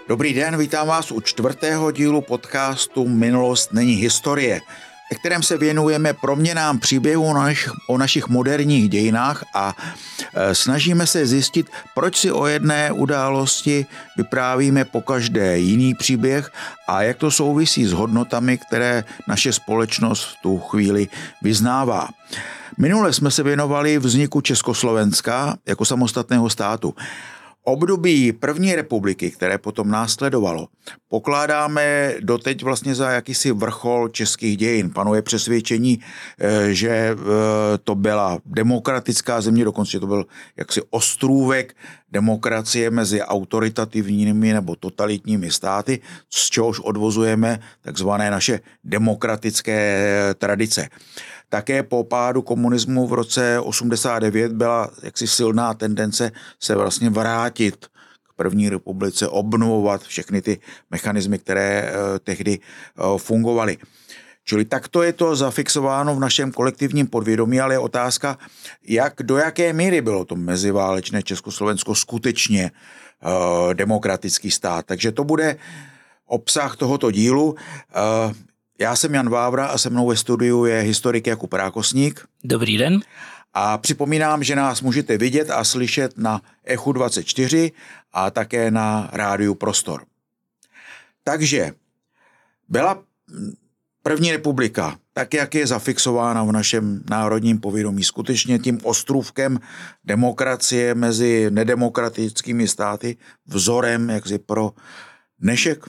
Dobrý den, vítám vás u 4. dílu podcastu Minulost není historie, ve kterém se věnujeme proměnám příběhů o našich moderních dějinách a snažíme se zjistit, proč si o jedné události vyprávíme pokaždé jiný příběh a jak to souvisí s hodnotami, které naše společnost v tu chvíli vyznává. Minule jsme se věnovali vzniku Československa jako samostatného státu. Období první republiky, které potom následovalo, pokládáme doteď vlastně za jakýsi vrchol českých dějin. Panuje přesvědčení, že to byla demokratická země, dokonce to byl jaksi ostrůvek demokracie mezi autoritativními nebo totalitními státy, z čehož odvozujeme takzvané naše demokratické tradice. Také po pádu komunismu v roce 89 byla jaksi silná tendence se vlastně vrátit k první republice, obnovovat všechny ty mechanismy, které tehdy fungovaly. Čili takto je to zafixováno v našem kolektivním podvědomí, ale je otázka, do jaké míry bylo to meziválečné Československo skutečně demokratický stát. Takže to bude obsah tohoto dílu. Já jsem Jan Vávra a se mnou ve studiu je historik Jakub Rákosník. Dobrý den. A připomínám, že nás můžete vidět a slyšet na Echu 24 a také na rádiu Prostor. Takže byla první republika, tak jak je zafixována v našem národním povědomí, skutečně tím ostrůvkem demokracie mezi nedemokratickými státy, vzorem jaksi pro dnešek?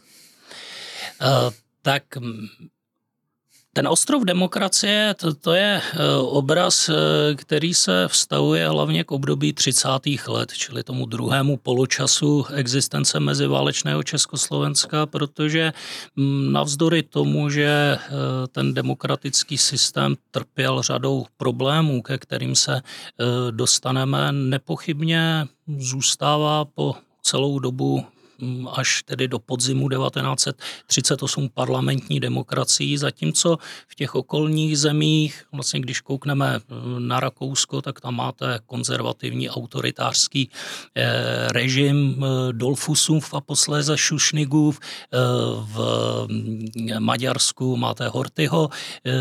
Tak ten ostrov demokracie, to je obraz, který se vztahuje hlavně k období 30. let, čili tomu druhému poločasu existence meziválečného Československa, protože navzdory tomu, že ten demokratický systém trpěl řadou problémů, ke kterým se dostaneme, nepochybně zůstává po celou dobu až tedy do podzimu 1938 parlamentní demokracií, zatímco v těch okolních zemích, vlastně když koukneme na Rakousko, tak tam máte konzervativní autoritářský režim Dollfussův a posléze Šušnigův, v Maďarsku máte Horthyho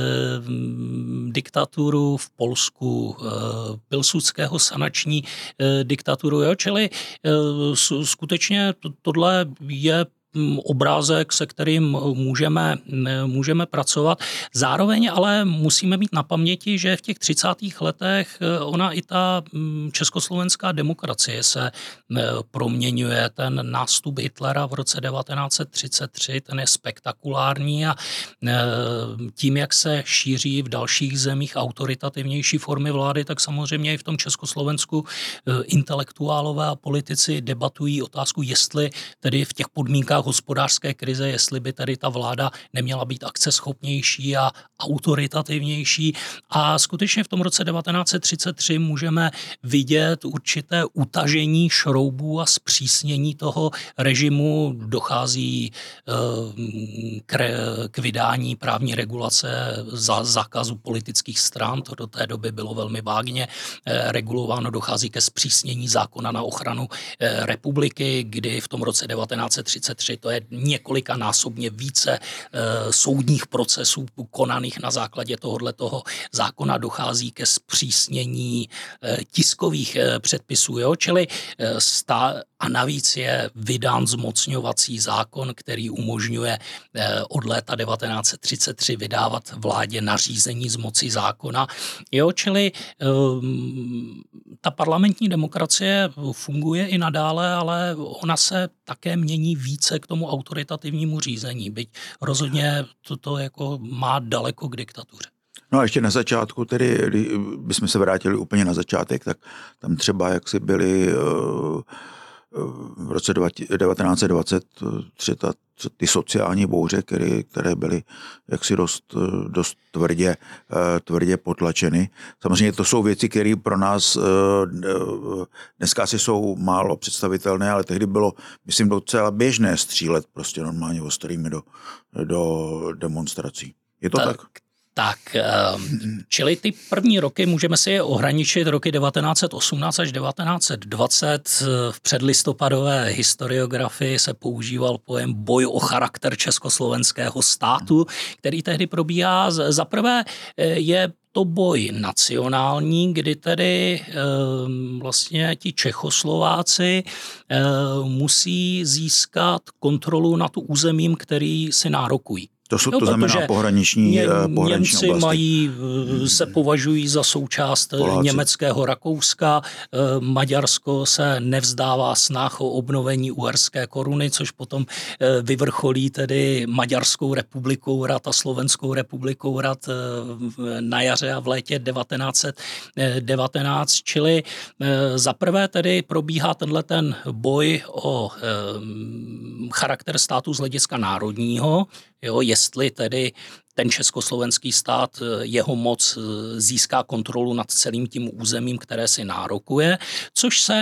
diktaturu, v Polsku Pilsudského sanační diktaturu, čili skutečně tohle je obrázek, se kterým můžeme pracovat. Zároveň ale musíme mít na paměti, že v těch 30. letech ona i ta československá demokracie se proměňuje. Ten nástup Hitlera v roce 1933, ten je spektakulární a tím, jak se šíří v dalších zemích autoritativnější formy vlády, tak samozřejmě i v tom Československu intelektuálové a politici debatují otázku, jestli tedy v těch podmínkách hospodářské krize, jestli by tady ta vláda neměla být akceschopnější a autoritativnější. A skutečně v tom roce 1933 můžeme vidět určité utažení šroubů a zpřísnění toho režimu. Dochází k vydání právní regulace za zákazu politických stran. To do té doby bylo velmi vágně regulováno. Dochází ke zpřísnění zákona na ochranu republiky, kdy v tom roce 1933 to je několikanásobně více soudních procesů konaných na základě tohoto zákona, dochází ke zpřísnění tiskových předpisů, čili a navíc je vydán zmocňovací zákon, který umožňuje od léta 1933 vydávat vládě nařízení z moci zákona, čili ta parlamentní demokracie funguje i nadále, ale ona se také mění více k tomu autoritativnímu řízení, byť rozhodně to jako má daleko k diktatuře. No a ještě na začátku, tedy, bychom se vrátili úplně na začátek, tak tam třeba jaksi byly v roce 1923 ty sociální bouře, které byly jaksi dost tvrdě potlačeny. Samozřejmě to jsou věci, které pro nás dneska asi jsou málo představitelné, ale tehdy bylo, myslím, docela běžné střílet prostě normálně ostrými do demonstrací. Je to tak? Tak, čili ty první roky můžeme si je ohraničit roky 1918 až 1920. V předlistopadové historiografii se používal pojem boj o charakter československého státu, který tehdy probíhá. Za prvé je to boj nacionální, kdy tedy vlastně ti Čechoslováci musí získat kontrolu nad územím, který si nárokují. To znamená pohraniční Němci oblasti. se považují za součást Poláci. německého Rakouska. Maďarsko se nevzdává snah o obnovení uherské koruny, což potom vyvrcholí tedy Maďarskou republikou rad a Slovenskou republikou rad na jaře a v létě 1919. Čili zaprvé tedy probíhá tenhle ten boj o charakter státu z hlediska národního, jo, jestli tedy ten československý stát, jeho moc získá kontrolu nad celým tím územím, které si nárokuje, což se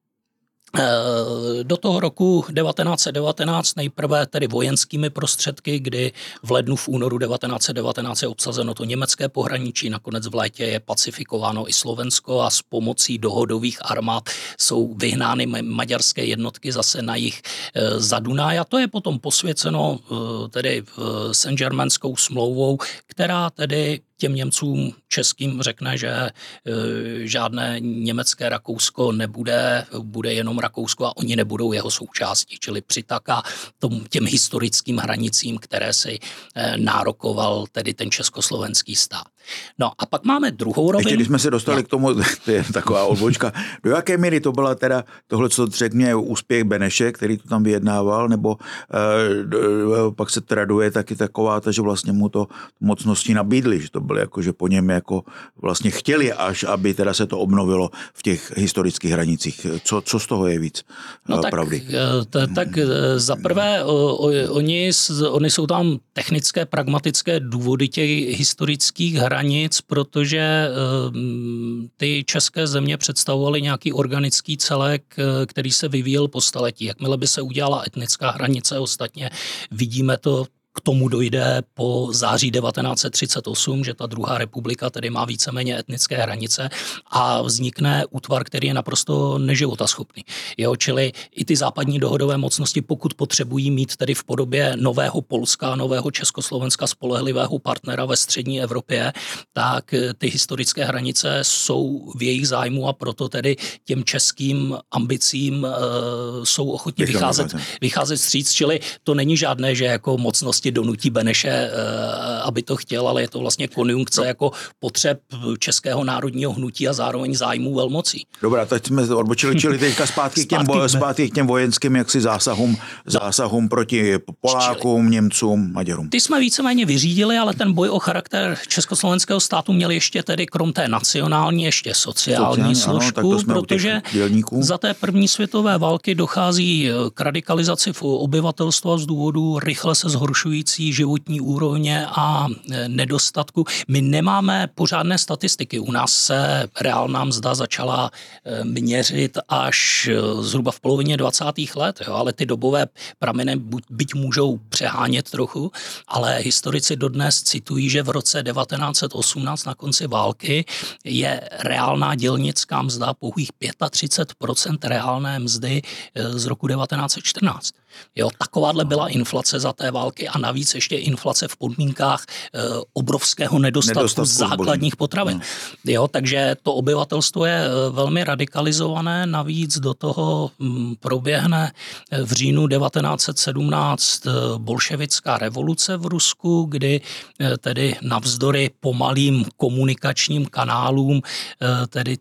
do toho roku 1919 nejprve tedy vojenskými prostředky, kdy v lednu, v únoru 1919 je obsazeno to německé pohraničí, nakonec v létě je pacifikováno i Slovensko a s pomocí dohodových armád jsou vyhnány maďarské jednotky zase na jih za Dunaj a to je potom posvěceno tedy Saint-Germainskou smlouvou, která tedy těm Němcům českým řekne, že žádné německé Rakousko nebude, bude jenom Rakousko a oni nebudou jeho součástí, čili přitaká těm historickým hranicím, které si nárokoval tedy ten československý stát. No a pak máme druhou rovinu. Ještě když jsme se dostali k tomu, to je taková odbočka, do jaké míry to byla teda tohle, co řekl mě, úspěch Beneše, který to tam vyjednával, nebo pak se traduje taky taková, že vlastně mu to mocnosti nabídli, že to bylo jako, že po něm jako vlastně chtěli až, aby teda se to obnovilo v těch historických hranicích. Co z toho je víc pravdy? Tak zaprvé oni jsou tam technické, pragmatické důvody těch historických hranic, protože ty české země představovaly nějaký organický celek, který se vyvíjel po staletí. Jakmile by se udělala etnická hranice, ostatně vidíme to, k tomu dojde po září 1938, že ta druhá republika tedy má víceméně etnické hranice a vznikne útvar, který je naprosto neživotaschopný. Jo, čili i ty západní dohodové mocnosti, pokud potřebují mít tedy v podobě nového Polska, nového Československa spolehlivého partnera ve střední Evropě, tak ty historické hranice jsou v jejich zájmu a proto tedy těm českým ambicím jsou ochotni vycházet vstříc, čili to není žádné, že jako mocnost donutí Beneše, aby to chtěl, ale je to vlastně konjunkce jako potřeb českého národního hnutí a zároveň zájmů velmocí. Dobrá, teď jsme odbočili, čili teďka zpátky k těm vojenským jaksi zásahům proti Polákům, Němcům, Maďarům. Ty jsme víceméně vyřídili, ale ten boj o charakter československého státu měl ještě tedy krom té nacionální ještě sociální složku, protože za té první světové války dochází k radikalizaci v obyvatelstva z důvodu rychle se zhoršující životní úrovně a nedostatku. My nemáme pořádné statistiky. U nás se reálná mzda začala měřit až zhruba v polovině 20. let, jo, ale ty dobové prameny byť můžou přehánět trochu, ale historici dodnes citují, že v roce 1918 na konci války je reálná dělnická mzda pouhých 35% reálné mzdy z roku 1914. Jo, takováhle byla inflace za té války a navíc ještě inflace v podmínkách obrovského nedostatku základních potravin. Jo, takže to obyvatelstvo je velmi radikalizované, navíc do toho proběhne v říjnu 1917 bolševická revoluce v Rusku, kdy tedy navzdory pomalým komunikačním kanálům tedy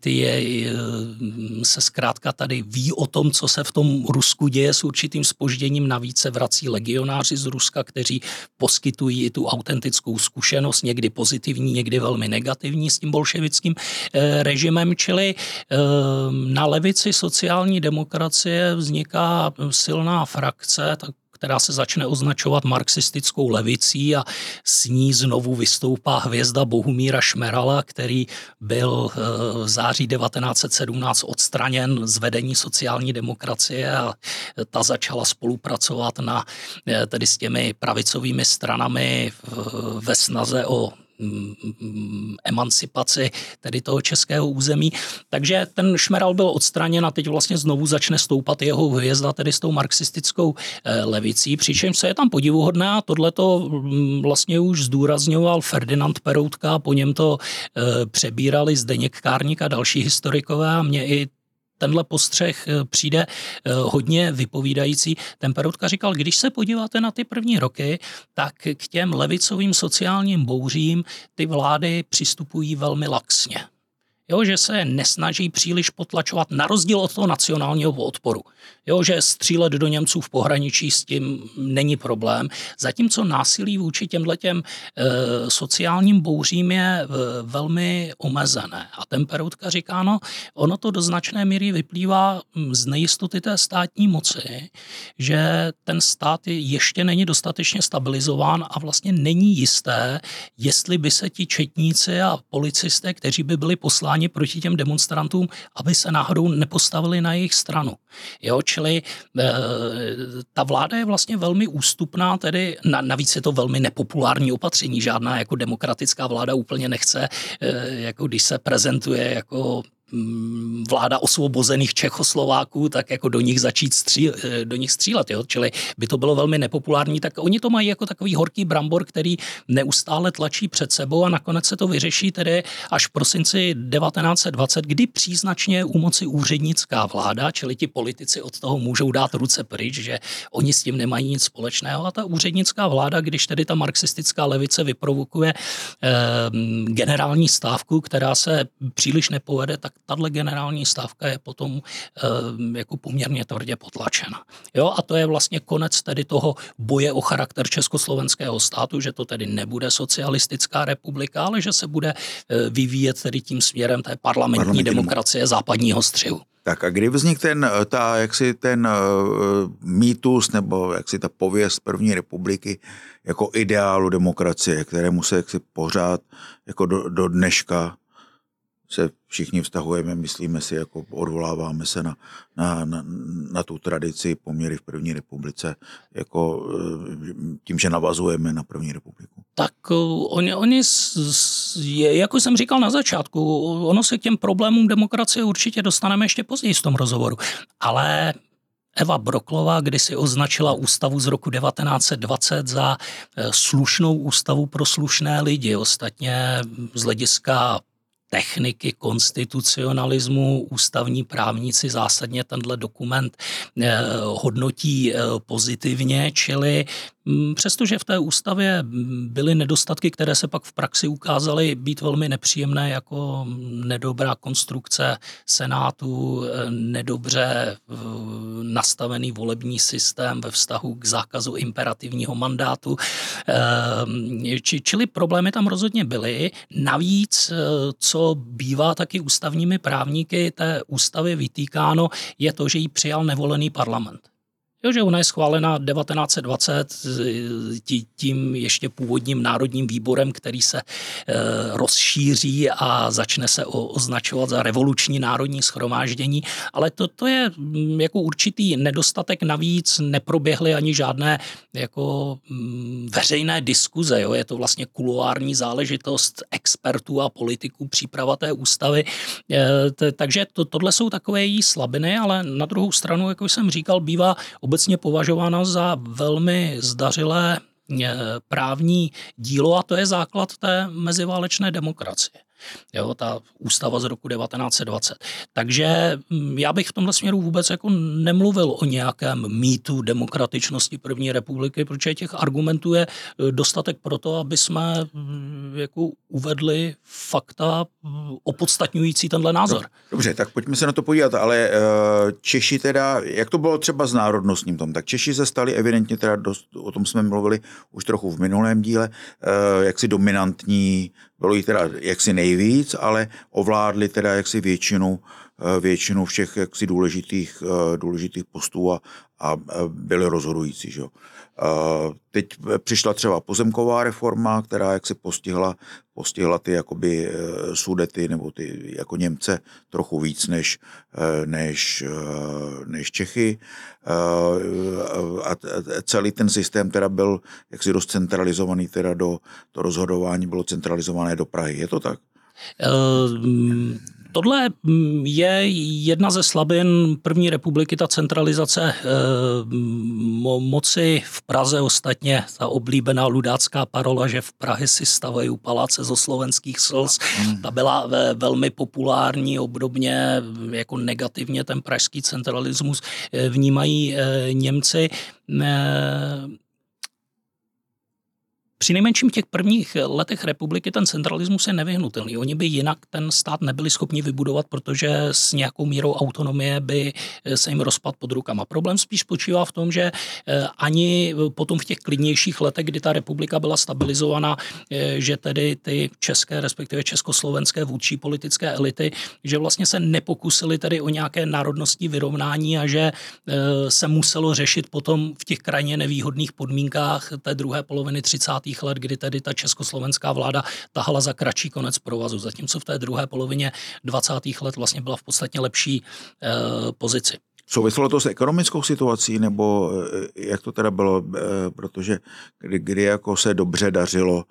se zkrátka tady ví o tom, co se v tom Rusku děje s určitým zpožděním. Navíc se vrací legionáři z Ruska, kteří poskytují i tu autentickou zkušenost, někdy pozitivní, někdy velmi negativní s tím bolševickým režimem, čili na levici sociální demokracie vzniká silná frakce, která se začne označovat marxistickou levicí a s ní znovu vystoupá hvězda Bohumíra Šmerala, který byl v září 1917 odstraněn z vedení sociální demokracie a ta začala spolupracovat tedy s těmi pravicovými stranami ve snaze o emancipaci tedy toho českého území. Takže ten šmeral byl odstraněn a teď vlastně znovu začne stoupat jeho hvězda tedy s tou marxistickou levicí, přičemž se je tam podivuhodné a tohleto vlastně už zdůrazňoval Ferdinand Peroutka, po něm to přebírali Zdeněk Kárník a další historikové a mě i tenhle postřeh přijde hodně vypovídající. Ten Peroutka říkal, když se podíváte na ty první roky, tak k těm levicovým sociálním bouřím ty vlády přistupují velmi laxně. Jo, že se nesnaží příliš potlačovat, na rozdíl od toho nacionálního odporu. Jo, že střílet do Němců v pohraničí s tím není problém. Zatímco násilí vůči těmhletěm sociálním bouřím je velmi omezené. A ten Peroutka říká, no, ono to do značné míry vyplývá z nejistoty té státní moci, že ten stát ještě není dostatečně stabilizován a vlastně není jisté, jestli by se ti četníci a policisté, kteří by byli posláni proti těm demonstrantům, aby se náhodou nepostavili na jejich stranu. Jo, čili ta vláda je vlastně velmi ústupná, tedy navíc je to velmi nepopulární opatření, žádná jako demokratická vláda úplně nechce, jako když se prezentuje jako vláda osvobozených Čechoslováků, tak jako do nich začít střílet. Jo? Čili by to bylo velmi nepopulární, tak oni to mají jako takový horký brambor, který neustále tlačí před sebou a nakonec se to vyřeší tedy až v prosinci 1920, kdy příznačně je u moci úřednická vláda, čili ti politici od toho můžou dát ruce pryč, že oni s tím nemají nic společného a ta úřednická vláda, když tedy ta marxistická levice vyprovokuje generální stávku, která se příliš nepovede, tak tahle generální stávka je potom jako poměrně tvrdě potlačena. Jo, a to je vlastně konec tedy toho boje o charakter československého státu, že to tedy nebude socialistická republika, ale že se bude vyvíjet tedy tím směrem té parlamentní demokracie západního střihu. Tak a kdy vznikl ten mýtus nebo jaksi ta pověst první republiky jako ideálu demokracie, kterému se jaksi pořád jako do dneška se všichni vztahujeme, myslíme si, jako odvoláváme se na tu tradici poměry v první republice, jako tím, že navazujeme na první republiku. Tak oni jako jsem říkal na začátku, ono se k těm problémům demokracie určitě dostaneme ještě později v tom rozhovoru, ale Eva Broklová kdysi označila ústavu z roku 1920 za slušnou ústavu pro slušné lidi. Ostatně z hlediska techniky konstitucionalismu ústavní právníci zásadně tenhle dokument hodnotí pozitivně, čili přestože v té ústavě byly nedostatky, které se pak v praxi ukázaly být velmi nepříjemné, jako nedobrá konstrukce Senátu, nedobře nastavený volební systém ve vztahu k zákazu imperativního mandátu. Čili problémy tam rozhodně byly. Navíc, co bývá taky ústavními právníky té ústavy vytýkáno, je to, že ji přijal nevolený parlament. Jo, že ona je schválena 1920 tím ještě původním národním výborem, který se rozšíří a začne se označovat za revoluční národní shromáždění, ale to je jako určitý nedostatek, navíc neproběhly ani žádné jako veřejné diskuze, jo? Je to vlastně kuloární záležitost expertů a politiků příprava té ústavy, takže tohle jsou takové její slabiny, ale na druhou stranu, jako jsem říkal, bývá obecně považována za velmi zdařilé právní dílo a to je základ té meziválečné demokracie. Jo, ta ústava z roku 1920. Takže já bych v tomhle směru vůbec jako nemluvil o nějakém mýtu demokratičnosti první republiky, protože těch argumentů je dostatek pro to, aby jsme jako uvedli fakta opodstatňující tenhle názor. Dobře, tak pojďme se na to podívat, ale Češi teda, jak to bylo třeba s národnostním tom, tak Češi se stali evidentně teda dost, o tom jsme mluvili už trochu v minulém díle, jaksi dominantní, bylo jí teda jaksi nejvíc, ale ovládli teda jaksi většinu většinu všech jaksi důležitých postů a byly rozhodující. Že? Teď přišla třeba pozemková reforma, která jaksi postihla ty jakoby Sudety nebo ty jako Němce trochu víc než Čechy. A celý ten systém teda byl jaksi dost centralizovaný, teda to rozhodování bylo centralizované do Prahy. Je to tak? Tohle je jedna ze slabin první republiky, ta centralizace moci v Praze. Ostatně ta oblíbená ludácká parola, že v Praze si stavají paláce zo slovenských slz, ta byla velmi populární, obdobně jako negativně ten pražský centralismus vnímají Němci. Při nejmenším v těch prvních letech republiky ten centralismus je nevyhnutelný. Oni by jinak ten stát nebyli schopni vybudovat, protože s nějakou mírou autonomie by se jim rozpad pod rukama. Problém spíš spočívá v tom, že ani potom v těch klidnějších letech, kdy ta republika byla stabilizovaná, že tedy ty české, respektive československé vůdčí politické elity, že vlastně se nepokusili tedy o nějaké národnostní vyrovnání a že se muselo řešit potom v těch krajně nevýhodných podmínkách té druhé poloviny 30. let, kdy tedy ta československá vláda tahala za kratší konec provazu, zatímco v té druhé polovině 20. let vlastně byla v podstatně lepší pozici. Souviselo to s ekonomickou situací, nebo jak to teda bylo, protože kdy jako se dobře dařilo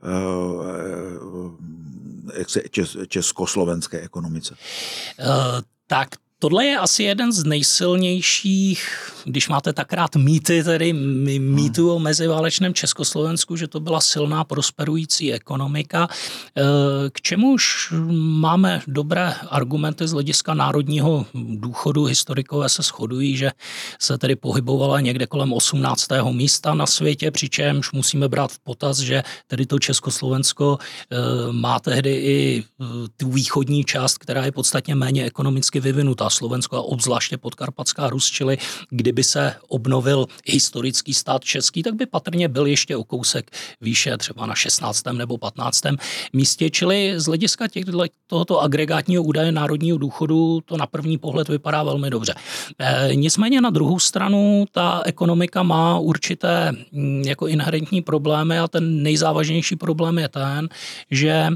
československé ekonomice? Tak tohle je asi jeden z nejsilnějších, když máte tak rád mýty, tedy mýtu o meziválečném Československu, že to byla silná prosperující ekonomika, k čemuž máme dobré argumenty z hlediska národního důchodu. Historikové se shodují, že se tedy pohybovala někde kolem 18. místa na světě, přičemž musíme brát v potaz, že tedy to Československo má tehdy i tu východní část, která je podstatně méně ekonomicky vyvinutá. Slovensko a obzvláště Podkarpatská Rus, čili kdyby se obnovil historický stát český, tak by patrně byl ještě o kousek výše, třeba na 16. nebo 15. místě, čili z hlediska tohoto agregátního údaje národního důchodu to na první pohled vypadá velmi dobře. Nicméně na druhou stranu ta ekonomika má určité jako inherentní problémy a ten nejzávažnější problém je ten, že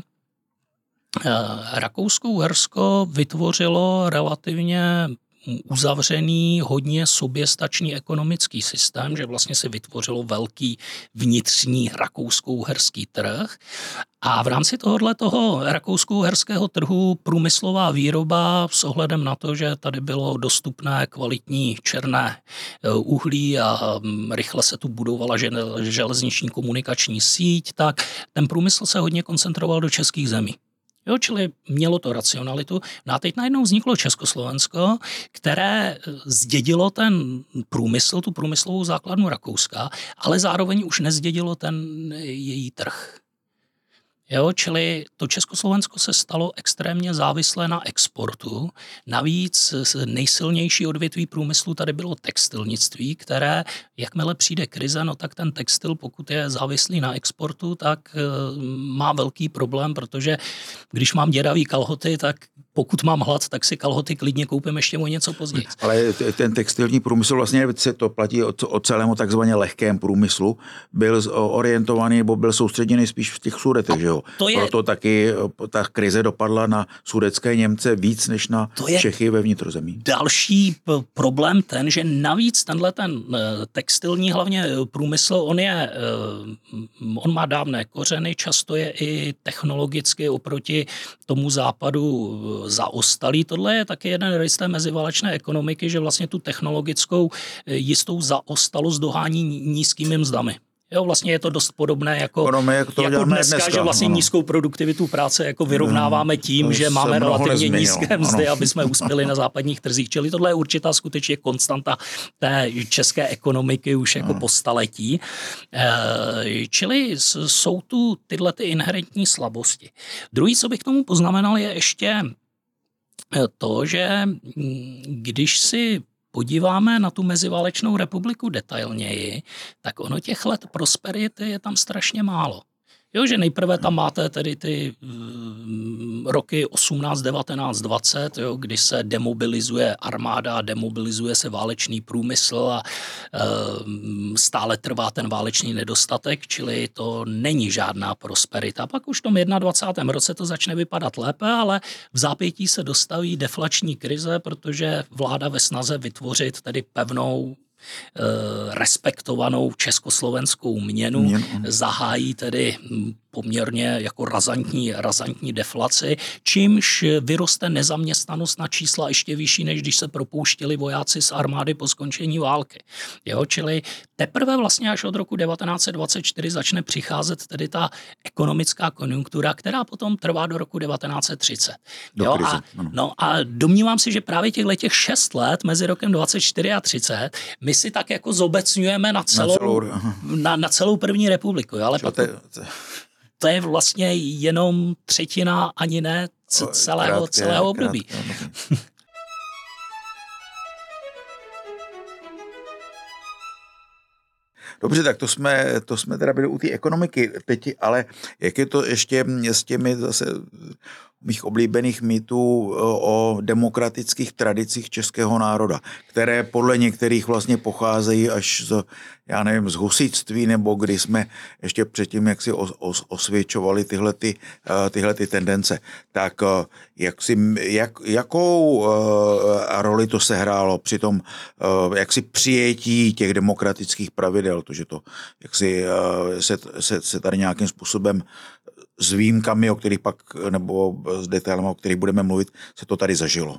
Rakousko-Uhersko vytvořilo relativně uzavřený, hodně soběstačný ekonomický systém, že vlastně se vytvořilo velký vnitřní rakousko-uherský trh. A v rámci toho rakousko-uherského trhu průmyslová výroba s ohledem na to, že tady bylo dostupné kvalitní černé uhlí a rychle se tu budovala železniční komunikační síť, tak ten průmysl se hodně koncentroval do českých zemí. Jo, čili mělo to racionalitu. No a teď najednou vzniklo Československo, které zdědilo ten průmysl, tu průmyslovou základnu Rakouska, ale zároveň už nezdědilo ten její trh. Jo, čili to Československo se stalo extrémně závislé na exportu. Navíc nejsilnější odvětví průmyslu tady bylo textilnictví, které, jakmile přijde krize, no tak ten textil, pokud je závislý na exportu, tak má velký problém, protože když mám děravý kalhoty, tak pokud mám hlad, tak si kalhoty klidně koupím ještě o něco později. Ale ten textilní průmysl, vlastně se to platí o celému takzvaně lehkém průmyslu, byl orientovaný nebo byl soustředěný spíš v těch Sudetech, že jo? Proto taky ta krize dopadla na sudetské Němce víc než na Čechy ve vnitrozemí. Další problém ten, že navíc tenhle ten textilní hlavně průmysl, on má dávné kořeny, často je i technologicky oproti tomu západu zaostalý. Tohle je taky jeden rys té meziválečné ekonomiky, že vlastně tu technologickou jistou zaostalost dohání nízkými mzdami. Jo, vlastně je to dost podobné jako dneska, že vlastně nízkou produktivitu práce jako vyrovnáváme tím, že máme relativně nízké mzdy, aby jsme uspěli na západních trzích. Čili tohle je určitá skutečně konstanta té české ekonomiky už jako po staletí. Čili jsou tu tyhle ty inherentní slabosti. Druhý, co bych k tomu poznamenal, je ještě to, že když si podíváme na tu meziválečnou republiku detailněji, tak ono těch let prosperity je tam strašně málo. Jo, že nejprve tam máte tedy ty roky 18, 19, 20, jo, kdy se demobilizuje armáda, demobilizuje se válečný průmysl a stále trvá ten válečný nedostatek, čili to není žádná prosperita. Pak už v tom 21. roce to začne vypadat lépe, ale v zápětí se dostaví deflační krize, protože vláda ve snaze vytvořit tedy pevnou respektovanou československou měnu, zahájí tedy poměrně jako razantní deflaci, čímž vyroste nezaměstnanost na čísla ještě vyšší, než když se propouštěli vojáci z armády po skončení války. Jo, čili teprve vlastně až od roku 1924 začne přicházet tedy ta ekonomická konjunktura, která potom trvá do roku 1930. Jo, a domnívám si, že právě těchto 6 let mezi rokem 24 a 30 my si tak jako zobecňujeme na celou první republiku. Jo, ale to je vlastně jenom třetina, ani ne celého období. Dobře, tak to jsme teda byli u té ekonomiky teď, ale jak je to ještě s těmi zase mých oblíbených mýtů o demokratických tradicích českého národa, které podle některých vlastně pocházejí až z husitství, nebo kdy jsme ještě předtím jaksi osvědčovali tyhle tendence. Tak jakou roli to sehrálo při tom jaksi přijetí těch demokratických pravidel, to, že to jaksi se tady nějakým způsobem s výjimkami, o kterých pak, nebo s detailem, o kterých budeme mluvit, se to tady zažilo?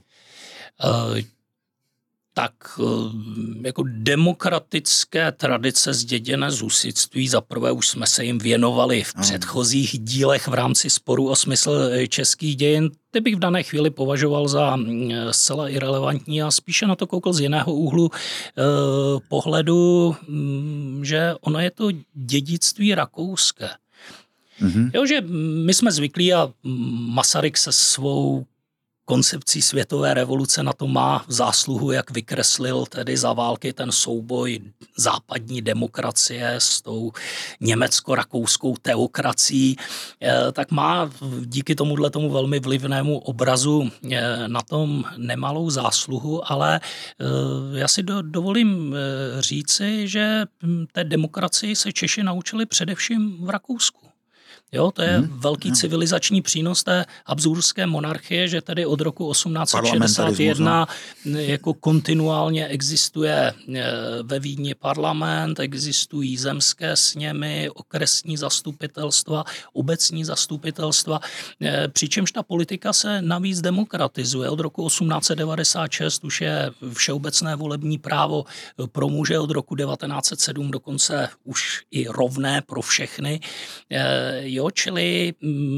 Tak jako demokratické tradice zděděné z husitství, zaprvé už jsme se jim věnovali v předchozích dílech v rámci sporu o smysl českých dějin, ty bych v dané chvíli považoval za zcela irelevantní a spíše na to koukal z jiného úhlu pohledu, že ono je to dědictví rakouské. Jo, že my jsme zvyklí a Masaryk se svou koncepcí světové revoluce na to má zásluhu, jak vykreslil tedy za války ten souboj západní demokracie s tou německo-rakouskou teokracií, tak má díky tomu velmi vlivnému obrazu na tom nemalou zásluhu, ale já si dovolím říci, že té demokracii se Češi naučili především v Rakousku. Jo, to je velký civilizační přínos té habsburské monarchie, že tedy od roku 1861 jako kontinuálně existuje ve Vídni parlament, existují zemské sněmy, okresní zastupitelstva, obecní zastupitelstva, přičemž ta politika se navíc demokratizuje. Od roku 1896 už je všeobecné volební právo pro muže, od roku 1907 dokonce už i rovné pro všechny. Jo, čili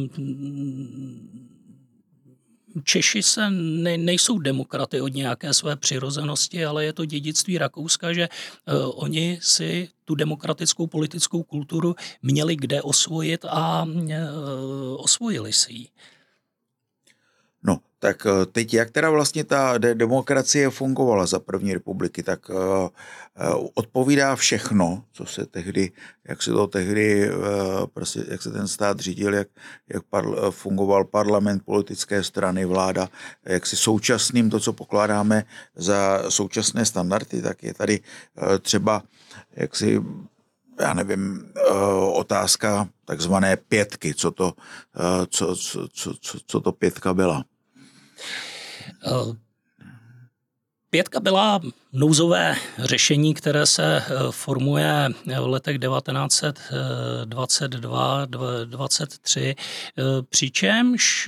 Češi nejsou demokraty od nějaké své přirozenosti, ale je to dědictví Rakouska, že oni si tu demokratickou politickou kulturu měli kde osvojit a osvojili si ji. No, tak teď jak teda vlastně ta demokracie fungovala za první republiky, tak odpovídá všechno, co se tehdy, jak se to tehdy, prostě, jak se ten stát řídil, jak fungoval parlament, politické strany, vláda, jak si současným to, co pokládáme za současné standardy, tak je tady třeba, jak si, já nevím, otázka takzvané pětky, co to pětka byla. Pětka byla nouzové řešení, které se formuje v letech 1922-23, přičemž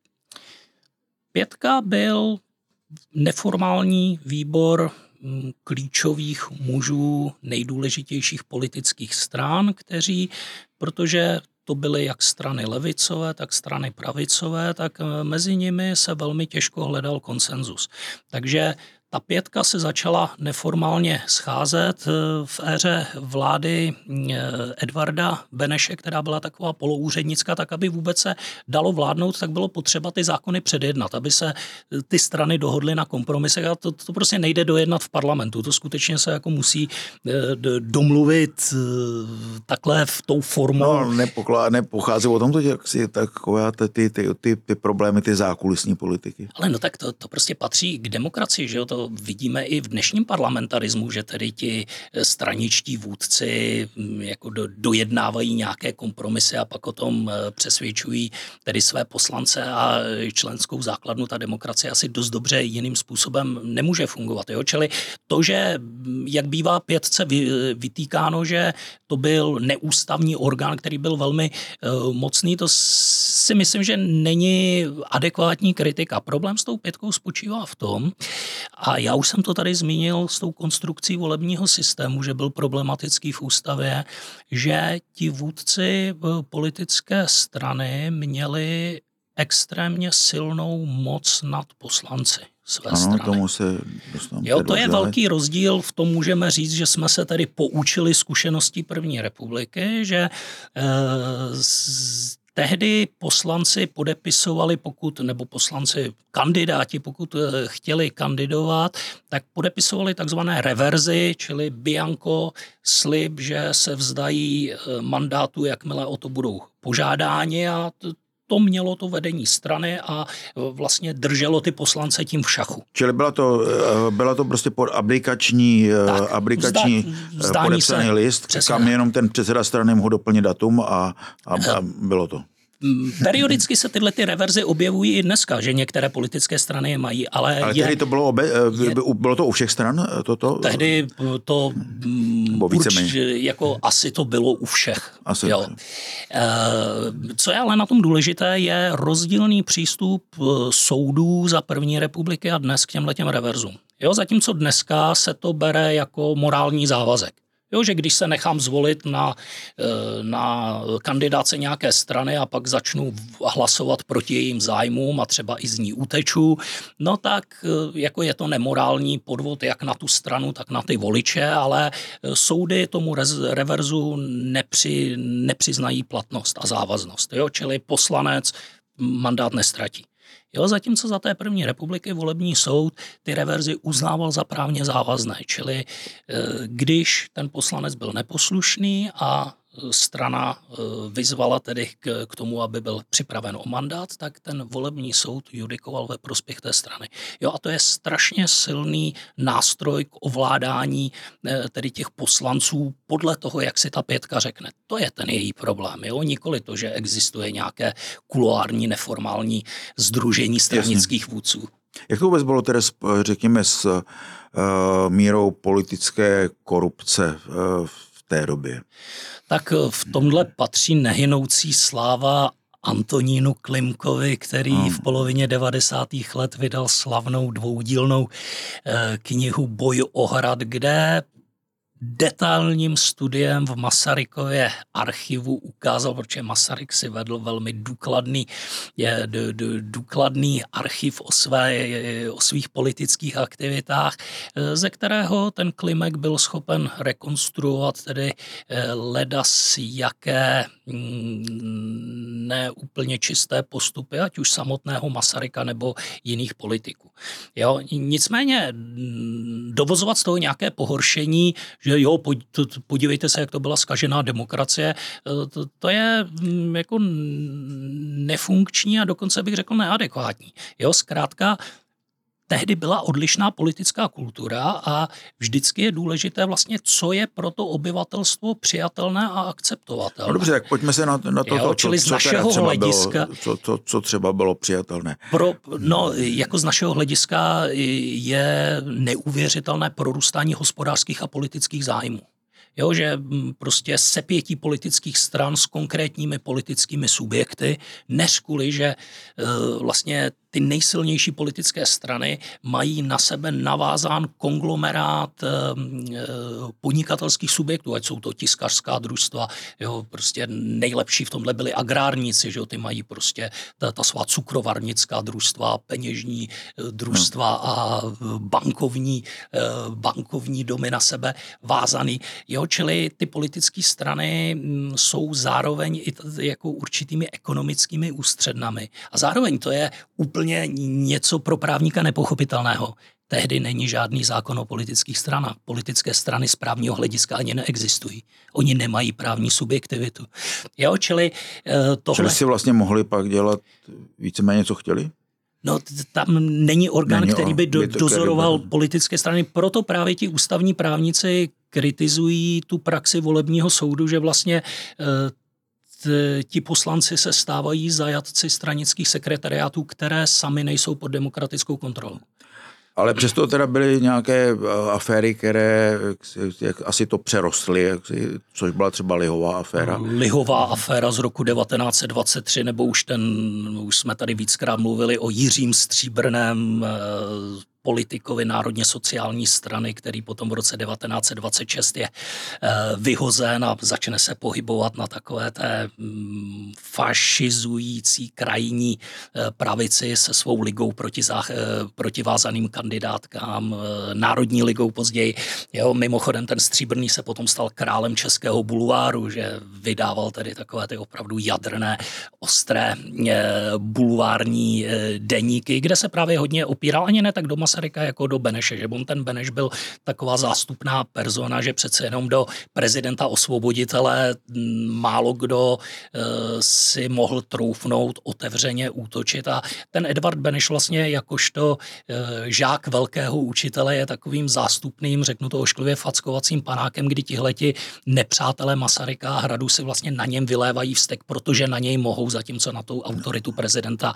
pětka byl neformální výbor klíčových mužů nejdůležitějších politických stran, kteří, protože to byly jak strany levicové, tak strany pravicové, tak mezi nimi se velmi těžko hledal konsenzus. Takže Ta pětka se začala neformálně scházet v éře vlády Edvarda Beneše, která byla taková poloúřednická, tak aby vůbec se dalo vládnout, tak bylo potřeba ty zákony předjednat, aby se ty strany dohodly na kompromisech a to prostě nejde dojednat v parlamentu. To skutečně se jako musí domluvit takhle v tou formou. No, nepochází o tom to takové ty problémy, ty zákulisní politiky. Ale no tak to prostě patří k demokracii, že jo? To vidíme i v dnešním parlamentarismu, že tedy ti straničtí vůdci jako dojednávají nějaké kompromisy a pak o tom přesvědčují tedy své poslance a členskou základnu. Ta demokracie asi dost dobře jiným způsobem nemůže fungovat. Jo? Čili to, že jak bývá pětce vytýkáno, že to byl neústavní orgán, který byl velmi mocný, to si myslím, že není adekvátní kritika. Problém s tou pětkou spočívá v tom, a já už jsem to tady zmínil s tou konstrukcí volebního systému, že byl problematický v ústavě, že ti vůdci politické strany měli extrémně silnou moc nad poslanci své strany. Tomu se dostaneme. Jo, to je velký rozdíl, v tom můžeme říct, že jsme se tady poučili zkušeností první republiky, že tehdy poslanci podepisovali, nebo kandidáti, pokud chtěli kandidovat, tak podepisovali takzvané reverzy, čili bianco slib, že se vzdají mandátu, jakmile o to budou požádáni a to mělo to vedení strany a vlastně drželo ty poslance tím v šachu. Čili byla to prostě abdikační podepsaný list, přesně. Kam jenom ten předseda strany mohl doplnit datum a bylo to. Periodicky se tyhle ty reverzy objevují i dneska, že některé politické strany je mají, ale tehdy to bylo to u všech stran? Tehdy to asi to bylo u všech. Jo. Co je ale na tom důležité, je rozdílný přístup soudů za první republiky a dnes k těmhletěm reverzům. Jo, zatímco dneska se to bere jako morální závazek. Jo, že když se nechám zvolit na kandidáce nějaké strany a pak začnu hlasovat proti jejím zájmům a třeba i z ní uteču, no tak jako je to nemorální podvod jak na tu stranu, tak na ty voliče, ale soudy tomu reverzu nepřiznají platnost a závaznost. Jo, čili poslanec mandát nestratí. Jo, zatímco za té první republiky volební soud ty reverzy uznával za právně závazné, čili když ten poslanec byl neposlušný a strana vyzvala tedy k tomu, aby byl připraven o mandát, tak ten volební soud judikoval ve prospěch té strany. Jo, a to je strašně silný nástroj k ovládání tedy těch poslanců podle toho, jak si ta pětka řekne. To je ten její problém. Jo? Nikoli to, že existuje nějaké kuloární, neformální sdružení stranických vůdců. Jak to vůbec bylo tedy, řekněme, s mírou politické korupce v té době? Tak v tomhle patří nehynoucí sláva Antonínu Klimkovi, který v polovině 90. let vydal slavnou dvoudílnou knihu Boj o hrad, kde detailním studiem v Masarykově archivu ukázal, protože Masaryk si vedl velmi důkladný archiv o svých politických aktivitách, ze kterého ten Klimek byl schopen rekonstruovat tedy ledas jaké neúplně čisté postupy, ať už samotného Masaryka nebo jiných politiků. Jo? Nicméně dovozovat z toho nějaké pohoršení, že jo, podívejte se, jak to byla zkažená demokracie, to je jako nefunkční a dokonce bych řekl neadekvátní. Jo, zkrátka, tehdy byla odlišná politická kultura a vždycky je důležité vlastně, co je pro to obyvatelstvo přijatelné a akceptovatelné. No dobře, tak pojďme se na to, co třeba bylo přijatelné. Jako z našeho hlediska je neuvěřitelné prorůstání hospodářských a politických zájmů. Jo, že prostě sepětí politických stran s konkrétními politickými subjekty, než kvůli, že vlastně ty nejsilnější politické strany mají na sebe navázán konglomerát podnikatelských subjektů, ať jsou to tiskařská družstva, jo, prostě nejlepší v tomhle byli agrárníci, že jo, ty mají prostě ta svá cukrovarnická družstva, peněžní družstva a bankovní domy na sebe vázaný. Jo, čili ty politické strany jsou zároveň i jako určitými ekonomickými ústřednami. A zároveň to je úplně něco pro právníka nepochopitelného. Tehdy není žádný zákon o politických stranách. Politické strany z právního hlediska ani neexistují. Oni nemají právní subjektivitu. Jo, čili tohle... Čili si vlastně mohli pak dělat víceméně, co chtěli? No, tam není orgán, který by dozoroval politické strany. Proto právě ti ústavní právníci kritizují tu praxi volebního soudu, že vlastně ti poslanci se stávají zajatci stranických sekretariátů, které sami nejsou pod demokratickou kontrolou. Ale přesto teda byly nějaké aféry, které asi to přerostly, což byla třeba lihová aféra. Lihová aféra z roku 1923, nebo už jsme tady víckrát mluvili o Jiřím Stříbrném, politikovi Národně sociální strany, který potom v roce 1926 je vyhozen a začne se pohybovat na takové té fašizující krajní pravici se svou ligou proti vázaným kandidátkám, Národní ligou později. Jo, mimochodem ten Stříbrný se potom stal králem českého bulváru, že vydával tedy takové ty opravdu jadrné, ostré bulvární deníky, kde se právě hodně opíral ani ne tak do Masaryka jako do Beneše, že ten Beneš byl taková zástupná persona, že přece jenom do prezidenta osvoboditele málo kdo si mohl troufnout otevřeně útočit a ten Edvard Beneš vlastně jakožto žák velkého učitele je takovým zástupným, řeknu to ošklivě, fackovacím panákem, kdy tihleti nepřátelé Masaryka a Hradu si vlastně na něm vylévají vztek, protože na něj mohou, zatímco na tu autoritu prezidenta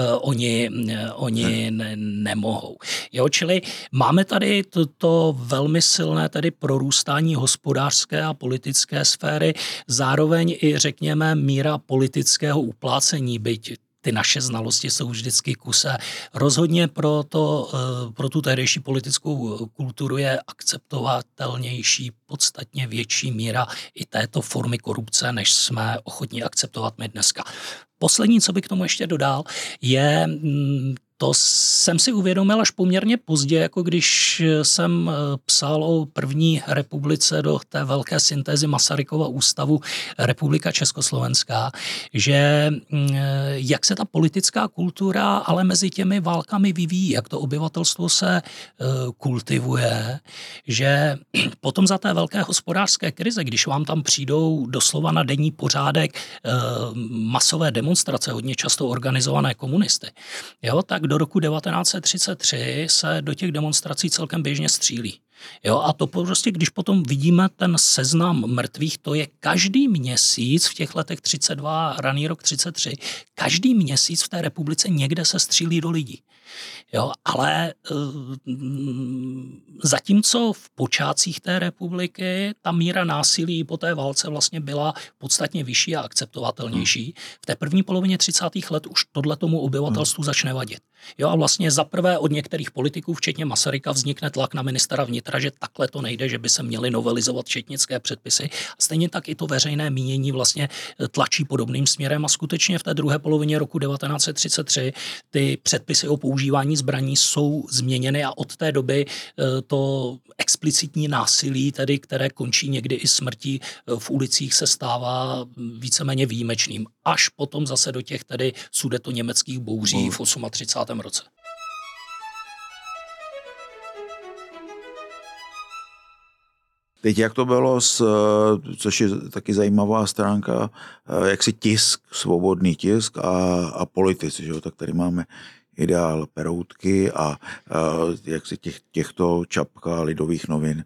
oni nemohou. Jo, čili máme tady to velmi silné tedy prorůstání hospodářské a politické sféry, zároveň i řekněme míra politického uplácení, byť ty naše znalosti jsou vždycky kuse. Rozhodně pro tu tehdejší politickou kulturu je akceptovatelnější podstatně větší míra i této formy korupce, než jsme ochotní akceptovat my dneska. Poslední, co bych k tomu ještě dodal, je... To jsem si uvědomil až poměrně pozdě, jako když jsem psal o první republice do té velké syntézy Masarykova ústavu Republika Československá, že jak se ta politická kultura ale mezi těmi válkami vyvíjí, jak to obyvatelstvo se kultivuje, že potom za té velké hospodářské krize, když vám tam přijdou doslova na denní pořádek masové demonstrace, hodně často organizované komunisty, jo, tak do roku 1933 se do těch demonstrací celkem běžně střílí. Jo, a to prostě, když potom vidíme ten seznam mrtvých, to je každý měsíc v těch letech 32, raný rok 33, každý měsíc v té republice někde se střílí do lidí. Jo, ale zatímco v počátcích té republiky ta míra násilí po té válce vlastně byla podstatně vyšší a akceptovatelnější, v té první polovině 30. let už tohle tomu obyvatelstvu začne vadit. Jo, a vlastně zaprvé od některých politiků, včetně Masaryka, vznikne tlak na ministra vnitra, že takhle to nejde, že by se měly novelizovat četnické předpisy. A stejně tak i to veřejné mínění vlastně tlačí podobným směrem a skutečně v té druhé polovině roku 1933 ty předpisy o používání zbraní jsou změněny a od té doby to explicitní násilí, tedy, které končí někdy i smrtí v ulicích, se stává víceméně výjimečným. Až potom zase do těch tedy sudetoněmeckých bouří v 38. roce. Teď jak to bylo, což je taky zajímavá stránka, jak si tisk, svobodný tisk a politici, že jo? Tak tady máme Ideál Peroutky a jak si těchto Čapka, Lidových novin,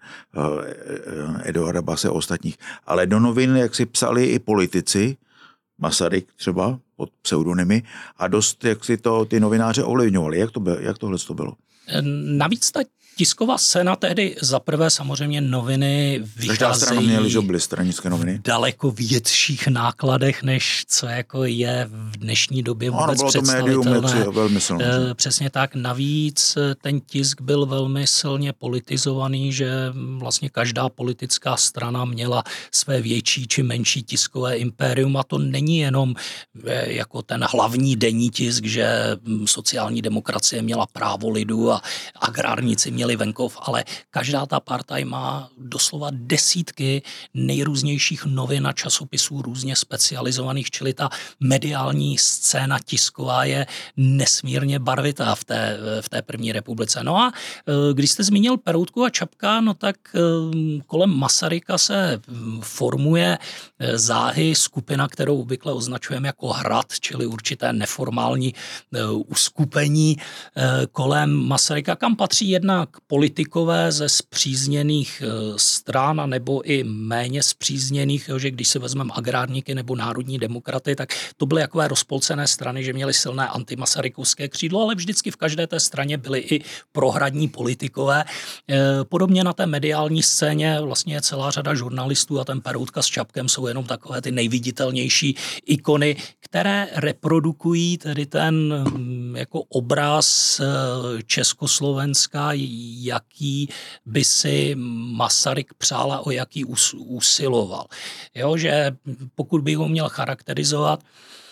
Eduarda Base a ostatních. Ale do novin, jak si psali i politici, Masaryk třeba pod pseudonymy a dost, jak si to ty novináře ovlivňovali. Jak tohle to bylo? Navíc ta tisková scéna tehdy zaprvé samozřejmě noviny vycházejí byly stranické noviny. V daleko větších nákladech, než co jako je v dnešní době vůbec představitelné. Velmi silné. Přesně tak. Navíc ten tisk byl velmi silně politizovaný, že vlastně každá politická strana měla své větší či menší tiskové impérium a to není jenom jako ten hlavní denní tisk, že sociální demokracie měla Právo lidu a agrárníci měli Venkov, ale každá ta partaj má doslova desítky nejrůznějších novin a časopisů různě specializovaných, čili ta mediální scéna tisková je nesmírně barvitá v té první republice. No a když jste zmínil Peroutku a Čapka, no tak kolem Masaryka se formuje záhy skupina, kterou obvykle označujeme jako hrad, čili určité neformální uskupení kolem Masaryka, kam patří jednak politikové ze spřízněných stran nebo i méně spřízněných, že když si vezmeme agrárníky nebo národní demokraty, tak to byly takové rozpolcené strany, že měly silné antimasarykovské křídlo, ale vždycky v každé té straně byly i prohradní politikové. Podobně na té mediální scéně vlastně je celá řada žurnalistů a ten Peroutka s Čapkem jsou jenom takové ty nejviditelnější ikony, které reprodukují tedy ten jako obraz Československa, jaký by si Masaryk přál a o jaký usiloval. Jo, že pokud bych ho měl charakterizovat,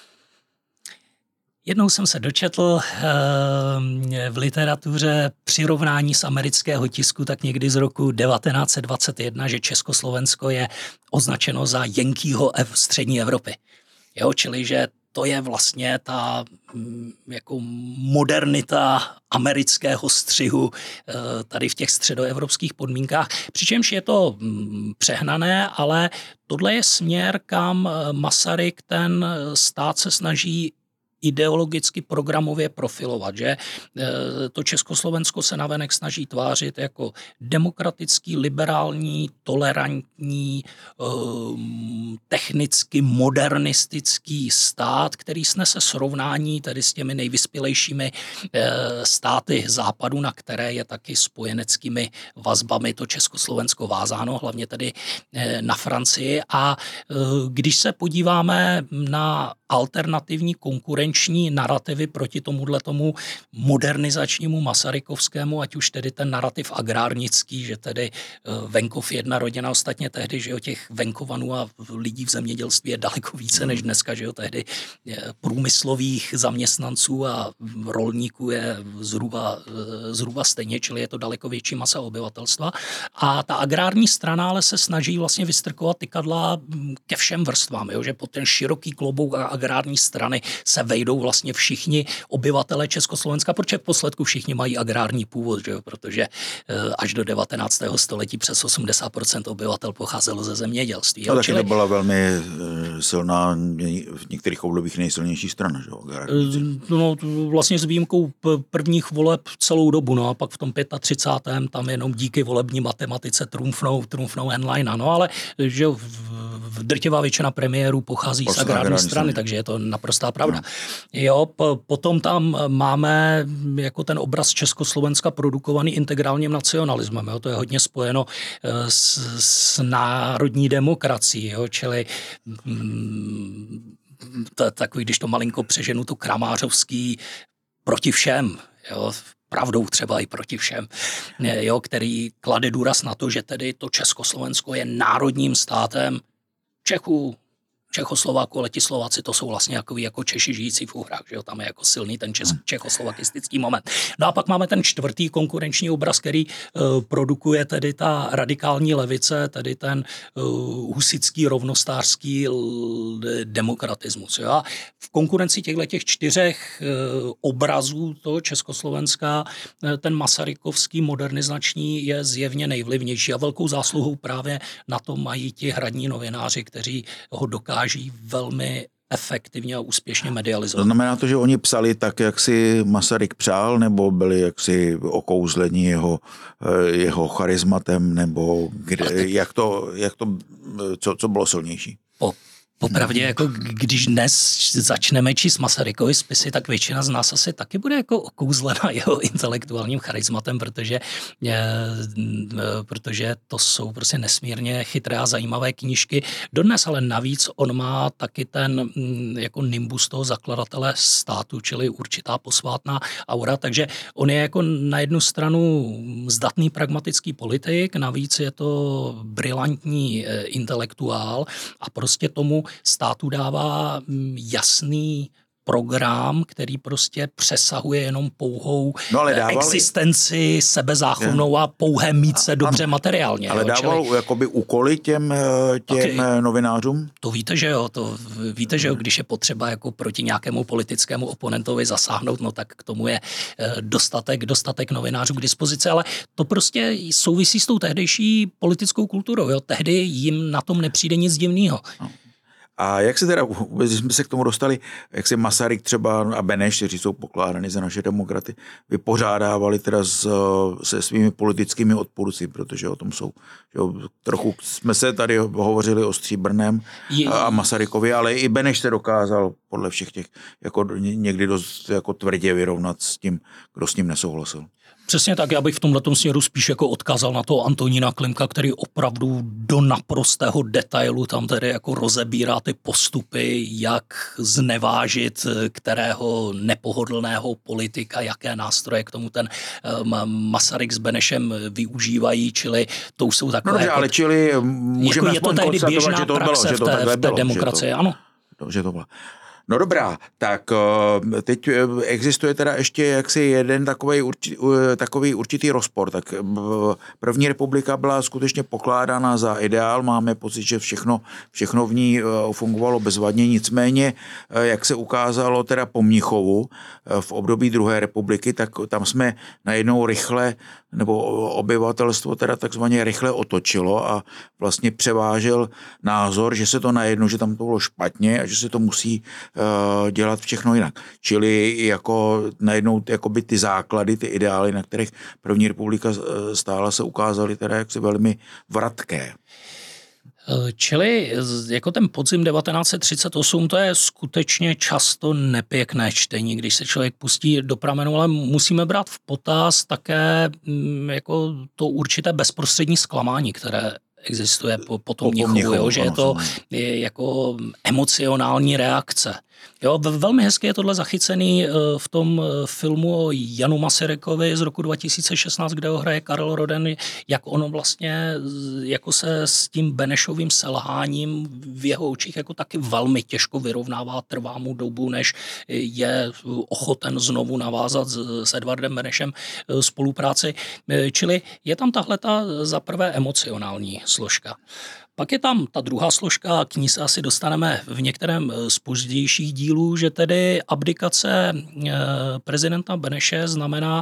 jednou jsem se dočetl v literatuře přirovnání z amerického tisku tak někdy z roku 1921, že Československo je označeno za Yankeeho střední Evropy. Jo, čili že to je vlastně ta jako modernita amerického střihu tady v těch středoevropských podmínkách. Přičemž je to přehnané, ale tohle je směr, kam Masaryk ten stát se snaží ideologicky programově profilovat, že to Československo se navenek snaží tvářit jako demokratický, liberální, tolerantní, technicky modernistický stát, který snese srovnání tedy s těmi nejvyspělejšími státy západu, na které je taky spojeneckými vazbami to Československo vázáno, hlavně tedy na Francii. A když se podíváme na alternativní konkurenční narrativy proti tomu modernizačnímu masarykovskému, ať už tedy ten narrativ agrárnický, že tedy venkov jedna rodina, ostatně tehdy, že jo, těch venkovanů a lidí v zemědělství je daleko více než dneska, že jo, tehdy průmyslových zaměstnanců a rolníků je zhruba stejně, čili je to daleko větší masa obyvatelstva. A ta agrární strana ale se snaží vlastně vystrkovat tykadla ke všem vrstvám, jo, že pod ten široký klobouk agrární strany se vejdou vlastně všichni obyvatelé Československa, protože v posledku všichni mají agrární původ, že jo? Protože až do 19. století přes 80% obyvatel pocházelo ze zemědělství. No, taky byla velmi silná, v některých obdobích nejsilnější strana. Že jo? No, vlastně s výjimkou prvních voleb celou dobu, no a pak v tom 35. tam jenom díky volební matematice trumfnou Henleina, no ale že v drtivá většina premiérů pochází z agrární strany, takže je to naprostá pravda. Jo, potom tam máme jako ten obraz Československa produkovaný integrálním nacionalismem. Jo, to je hodně spojeno s národní demokracií, jo, čili takový, když to malinko přeženu, to kramářovský proti všem, jo, pravdou třeba i proti všem, jo, který klade důraz na to, že tedy to Československo je národním státem Čechů, Čechoslováků, ale ti Slováci to jsou vlastně jako Češi žijící v Uhrách, že jo, tam je jako silný ten čechoslovakistický moment. No a pak máme ten čtvrtý konkurenční obraz, který produkuje tedy ta radikální levice, tedy ten husický rovnostářský demokratismus. Jo. A v konkurenci těch čtyřech obrazů toho Československa ten masarykovský modernizační je zjevně nejvlivnější a velkou zásluhou právě na to mají ti hradní novináři, kteří ho dokáží velmi efektivně a úspěšně medializovat. To znamená to, že oni psali tak, jak si Masaryk přál, nebo byli jaksi okouzlení jeho charizmatem, nebo co bylo silnější? Popravdě, jako když dnes začneme číst Masarykovy spisy, tak většina z nás asi taky bude jako okouzlena jeho intelektuálním charizmatem, protože to jsou prostě nesmírně chytré a zajímavé knížky. Dodnes, ale navíc on má taky ten jako nimbus toho zakladatele státu, čili určitá posvátná aura, takže on je jako na jednu stranu zdatný pragmatický politik, navíc je to brilantní intelektuál a prostě tomu státu dává jasný program, který prostě přesahuje jenom pouhou existenci sebezáchovnou a pouhé mít se dobře materiálně. Ale dával jakoby úkoly těm novinářům? To víte, že jo. Když je potřeba jako proti nějakému politickému oponentovi zasáhnout, no tak k tomu je dostatek novinářů k dispozici, ale to prostě souvisí s tou tehdejší politickou kulturou. Jo. Tehdy jim na tom nepřijde nic divného. No. A jak se teda, když jsme se k tomu dostali, jak se Masaryk třeba a Beneš, kteří jsou pokládány za naše demokraty, vypořádávali teda se svými politickými odpůrci, protože o tom jsou. Že trochu jsme se tady hovořili o Stříbrném a Masarykovi, ale i Beneš se dokázal podle všech těch jako někdy dost jako tvrdě vyrovnat s tím, kdo s ním nesouhlasil. Přesně tak, já bych v tomhletom směru spíš jako odkázal na toho Antonína Klimka, který opravdu do naprostého detailu tam tedy jako rozebírá ty postupy, jak znevážit kterého nepohodlného politika, jaké nástroje k tomu ten Masaryk s Benešem využívají, čili to už jsou takové... No, ale čili můžeme jako je to tehdy běžná praxe v té demokracii, ano. Že to bylo. No dobrá, tak teď existuje teda ještě jaksi jeden takový určitý rozpor. Tak první republika byla skutečně pokládána za ideál, máme pocit, že všechno v ní fungovalo bezvadně, nicméně, jak se ukázalo teda po Mnichovu v období druhé republiky, tak tam jsme najednou rychle, nebo obyvatelstvo teda takzvaně rychle otočilo a vlastně převážel názor, že se to najednou, že tam to bylo špatně a že se to musí dělat všechno jinak. Čili jako najednou jakoby ty základy, ty ideály, na kterých první republika stála, se ukázaly teda jaksi velmi vratké. Čili jako ten podzim 1938, to je skutečně často nepěkné čtení, když se člověk pustí do pramenu, ale musíme brát v potaz také jako to určité bezprostřední zklamání, které existuje po tom Mnichovu, že je to jako emocionální reakce. Jo, velmi hezky je tohle zachycený v tom filmu o Janu Masarykovi z roku 2016, kde ho hraje Karel Roden, jak ono vlastně jako se s tím Benešovým selháním v jeho očích jako taky velmi těžko vyrovnává, trvá mu dobu, než je ochoten znovu navázat s Edvardem Benešem spolupráci. Čili je tam tahleta za prvé emocionální složka. Pak je tam ta druhá složka, k ní se asi dostaneme v některém z pozdějších dílů, že tedy abdikace prezidenta Beneše znamená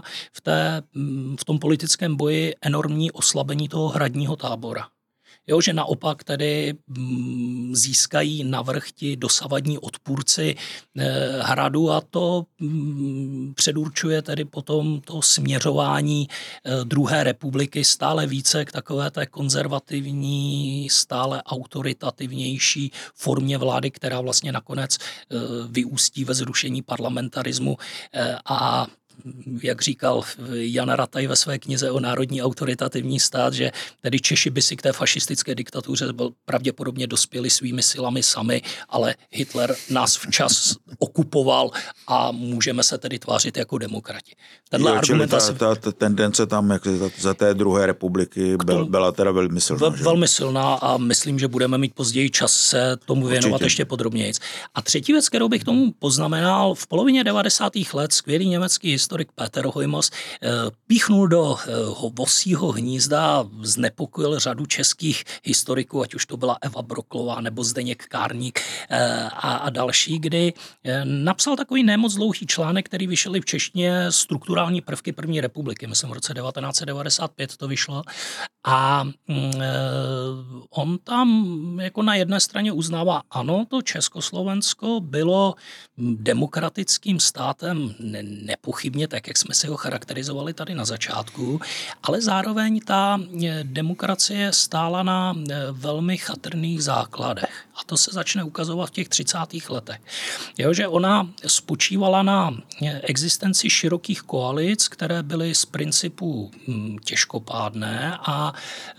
v tom politickém boji enormní oslabení toho hradního tábora. Jo, že naopak tedy získají navrch ti dosavadní odpůrci hradu a to předurčuje tedy potom to směřování druhé republiky stále více k takové té konzervativní, stále autoritativnější formě vlády, která vlastně nakonec vyústí ve zrušení parlamentarismu a jak říkal Jan Rataj ve své knize o národní autoritativní stát, že tedy Češi by si k té fašistické diktatuře pravděpodobně dospěli svými silami sami, ale Hitler nás včas okupoval a můžeme se tedy tvářit jako demokrati. Ta tendence tam jak za té druhé republiky byla teda velmi silná. Velmi silná a myslím, že budeme mít později čas se tomu věnovat ještě podrobněji. A třetí věc, kterou bych tomu poznamenal, v polovině 90. let skvělý německý historik Peter Hojmos píchnul do vosího hnízda, znepokojil řadu českých historiků, ať už to byla Eva Broklová nebo Zdeněk Kárník a další, kdy napsal takový nemoc dlouhý článek, který vyšel i v češtině, Strukturální prvky první republiky. Myslím, v roce 1995 to vyšlo. A on tam jako na jedné straně uznává, ano, to Československo bylo demokratickým státem nepochybně, tak jak jsme si ho charakterizovali tady na začátku, ale zároveň ta demokracie stála na velmi chatrných základech. A to se začne ukazovat v těch 30. letech. Jo, že ona spočívala na existenci širokých koalic, které byly z principu těžkopádné a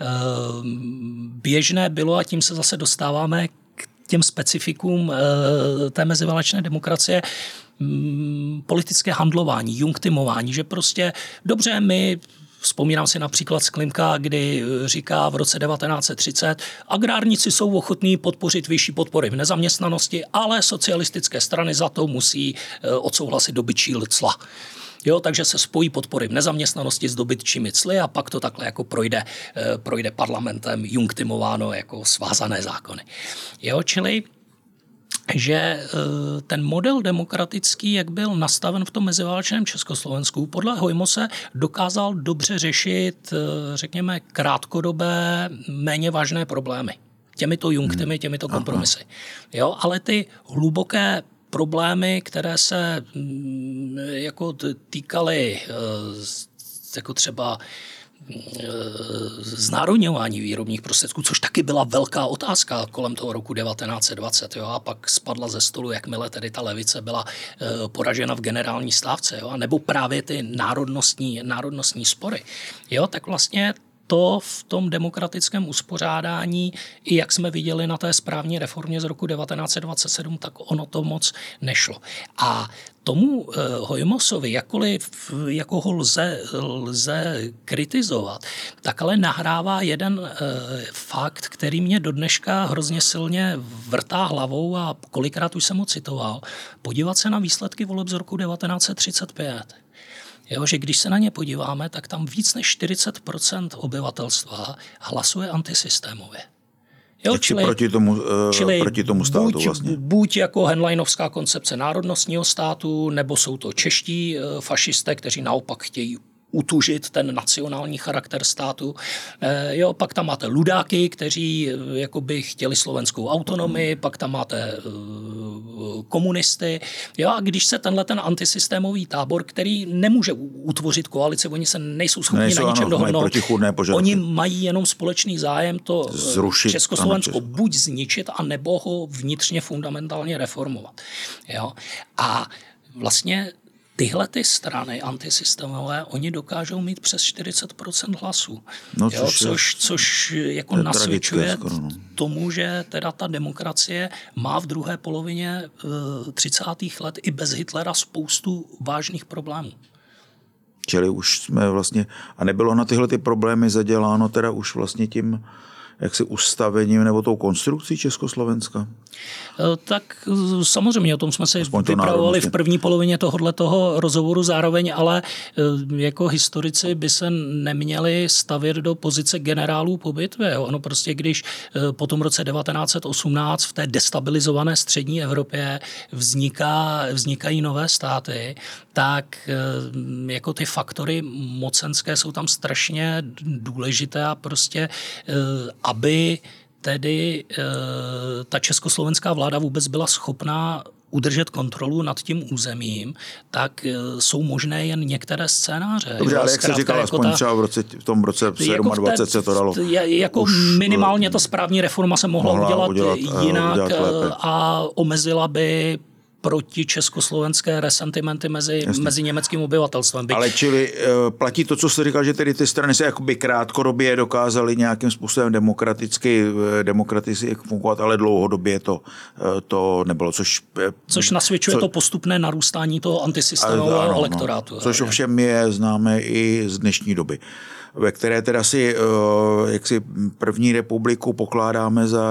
běžné bylo, a tím se zase dostáváme k těm specifikům té meziválečné demokracie, politické handlování, junktimování, že prostě dobře, vzpomínám si například z Klimka, kdy říká v roce 1930, agrárníci jsou ochotní podpořit vyšší podpory v nezaměstnanosti, ale socialistické strany za to musí odsouhlasit dobytčí cla. Jo, takže se spojí podpory v nezaměstnanosti s dobytčími cly a pak to takhle jako projde parlamentem junktimováno jako svázané zákony. Jo, čili že ten model demokratický, jak byl nastaven v tom meziválečném Československu, podle Hojmose dokázal dobře řešit, řekněme, krátkodobé, méně vážné problémy. Těmito junktami, těmito kompromisy. Jo, ale ty hluboké problémy, které se jako týkaly jako třeba znárodňování výrobních prostředků, což taky byla velká otázka kolem toho roku 1920. Jo, a pak spadla ze stolu, jakmile tedy ta levice byla poražena v generální stávce. Jo, a nebo právě ty národnostní spory. Jo, tak vlastně to v tom demokratickém uspořádání, i jak jsme viděli na té správní reformě z roku 1927, tak ono to moc nešlo. A tomu Hojmosovi, jako ho lze kritizovat, tak ale nahrává jeden fakt, který mě do dneška hrozně silně vrtá hlavou a kolikrát už jsem ho citoval. Podívat se na výsledky voleb z roku 1935. Jo, že když se na ně podíváme, tak tam víc než 40% obyvatelstva hlasuje antisystémově. Jo, čili proti tomu státu vlastně. Buď jako Henleinovská koncepce národnostního státu, nebo jsou to čeští fašisté, kteří naopak chtějí utužit ten nacionální charakter státu. Jo, pak tam máte ludáky, kteří jakoby chtěli slovenskou autonomii, pak tam máte komunisty. Jo, a když se ten antisystémový tábor, který nemůže utvořit koalici, oni se nejsou schopni na ničem dohodnout. Oni mají jenom společný zájem to zrušit, Československo buď zničit, anebo ho vnitřně fundamentálně reformovat. Jo, a vlastně tyhle ty strany antisystémové, oni dokážou mít přes 40% hlasů. No, což jako nasvědčuje tomu, že teda ta demokracie má v druhé polovině 30. let i bez Hitlera spoustu vážných problémů. Čili už jsme vlastně, a nebylo na tyhle ty problémy zaděláno teda už vlastně tím jaksi ustavením nebo tou konstrukcí Československa? Tak samozřejmě, o tom jsme se vypravovali v první polovině tohoto rozhovoru zároveň, ale jako historici by se neměli stavět do pozice generálů po bitvě. Ono prostě, když po tom roce 1918 v té destabilizované střední Evropě vznikají nové státy, tak jako ty faktory mocenské jsou tam strašně důležité a prostě aby tedy ta československá vláda vůbec byla schopná udržet kontrolu nad tím územím, tak jsou možné jen některé scénáře. Dobře, ale jak se říkal, aspoň třeba v tom roce 27 se to dalo. Jako minimálně ta správní reforma se mohla udělat jinak a omezila by proti československé resentimenty mezi německým obyvatelstvem. Ale čili platí to, co jste říkal, že tedy ty strany se jakoby krátkodobě dokázaly nějakým způsobem demokraticky fungovat, ale dlouhodobě to nebylo. Což nasvědčuje to postupné narůstání toho antisystémového elektorátu. Což ovšem je známé i z dnešní doby, ve které teda si jaksi první republiku pokládáme za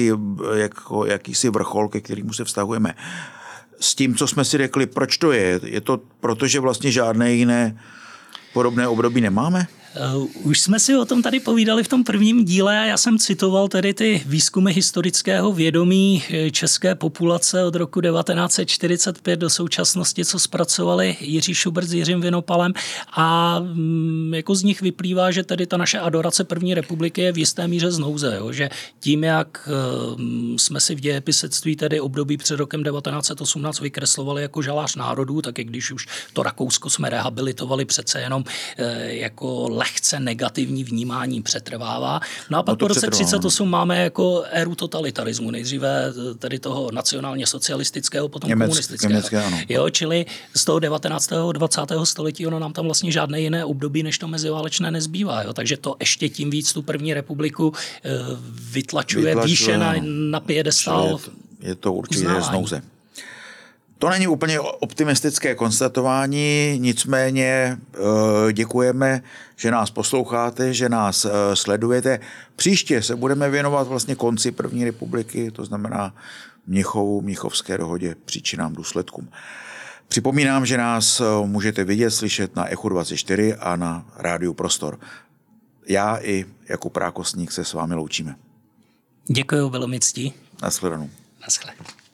jakýsi vrchol, ke kterému se vztahujeme. S tím, co jsme si řekli, proč to je? Je to proto, že vlastně žádné jiné podobné období nemáme? Už jsme si o tom tady povídali v tom prvním díle a já jsem citoval tedy ty výzkumy historického vědomí české populace od roku 1945 do současnosti, co zpracovali Jiří Šubrt s Jiřím Vinopalem a jako z nich vyplývá, že tedy ta naše adorace první republiky je v jisté míře z nouze, jo? Že tím, jak jsme si v dějepisectví tedy období před rokem 1918 vykreslovali jako žalář národů, tak i když už to Rakousko jsme rehabilitovali, přece jenom jako lehce negativní vnímání přetrvává. No a pak po roce 1938 máme jako éru totalitarismu, nejdříve tedy toho nacionálně socialistického, potom komunistického. Jo, čili z toho 19. 20. století ono nám tam vlastně žádné jiné období než to meziválečné nezbývá. Jo? Takže to ještě tím víc tu první republiku vytlačuje výše na piedestal. Je to určitě z nouze. To není úplně optimistické konstatování, nicméně děkujeme, že nás posloucháte, že nás sledujete. Příště se budeme věnovat vlastně konci první republiky, to znamená Mnichovu, Mnichovské dohodě, příčinám, důsledkům. Připomínám, že nás můžete vidět, slyšet na Echu 24 a na Rádiu Prostor. Já i Jakub Rákosník se s vámi loučíme. Děkuji, bylo mi ctí. Nashledanou. Naschle.